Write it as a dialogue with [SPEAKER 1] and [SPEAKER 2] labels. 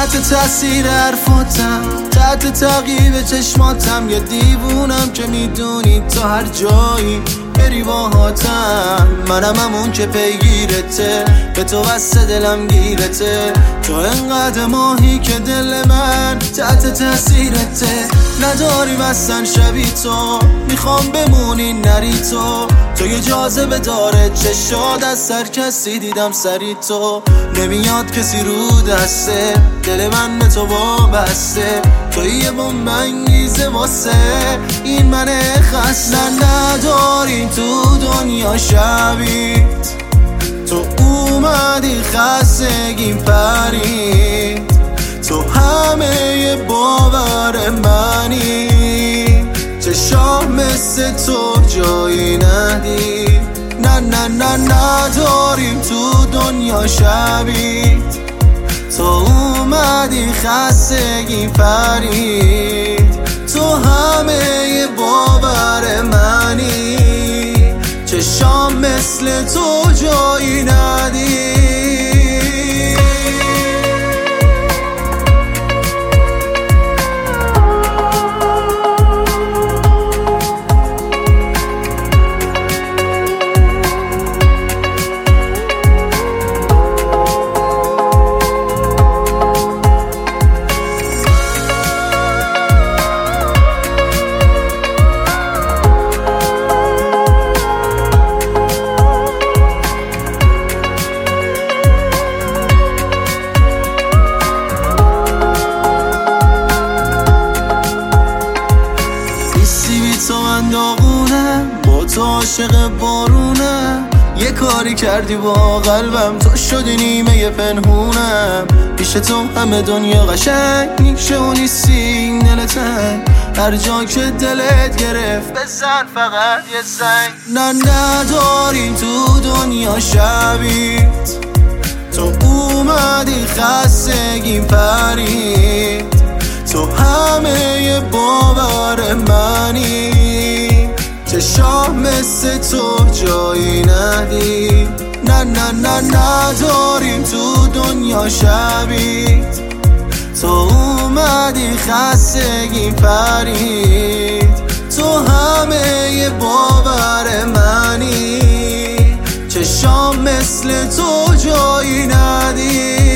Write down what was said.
[SPEAKER 1] تحت تاثیر حرفاتم، تحت تعقیب چشماتم، یه دیوونم که میدونی تا هر جایی بری باهاتم. منم همون که پیگیرته، به تو بسته دلم گیرته. تو انقدر ماهی که دل من تحت تاثیرته. نداری بستن شبی تو، میخوام بمونی نری تو یه جاذبه داره چشاد، از سر کسی دیدم سری تو. نمیاد کسی رو دسته، دل من به تو وابسته. تو یه بمب انگیزه واسه این من خسته. نداری تو دنیا شبیت، تو اومدی خستگیم پرید. تو همه باور منی، چشام مثل تو جایی ندید. نه نداریم تو دنیا شبیت. تو اومدی خستگی پرید. تو همه باور منی، چشام مثل تو جایی ندید. با تو عاشق بارونم، یه کاری کردی با قلبم، تو شدی نیمه پنهونم. پیش تو همه دنیا قشنگ میشه و نیستی دل تنگ. هر جا که دلت گرفت بزن فقط یه زنگ. نداریم تو دنیا شبیت. تو اومدی خستگیم پرید. تو همه باور منی، چشام مثل تو جایی ندید. نه نداریم تو دنیا شبیت. تو اومدی خستگی پرید. تو همه باور منی، چشام مثل تو جایی ندید.